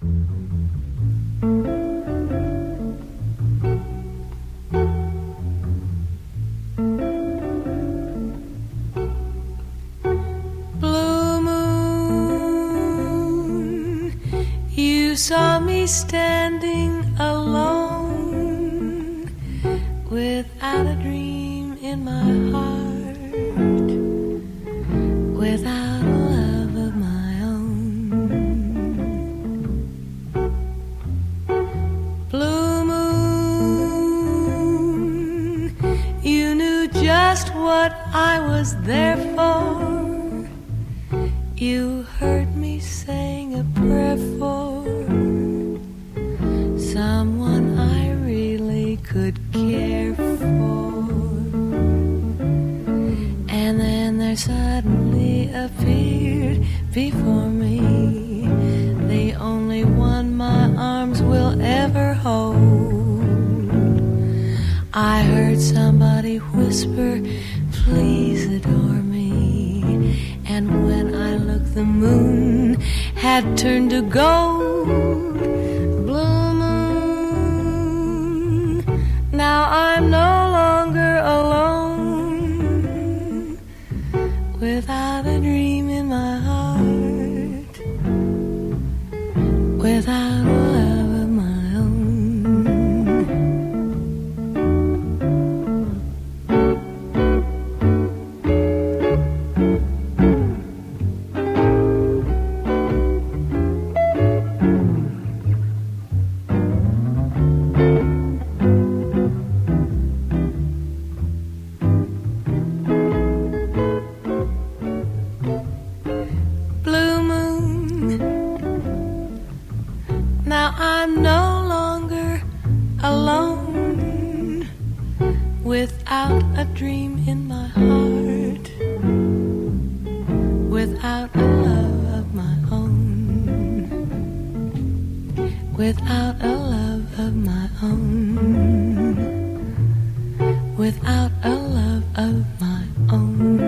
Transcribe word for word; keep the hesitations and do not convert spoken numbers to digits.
You saw me standing alone, without a dream in my heart, without a love of my own. Blue moon, you knew just what I was there for. You heard me saying a prayer for someone I really could care for. And then there suddenly appeared before me the only one my arms will ever hold. I heard somebody whisper, please adore me. And when I looked, the moon had turned to gold. Blue moon, now I'm no longer alone, without a dream in my heart, without a love of my own. Now I'm no longer alone, without a dream in my heart, without a love of my own, without a love of my own, without a love of my own.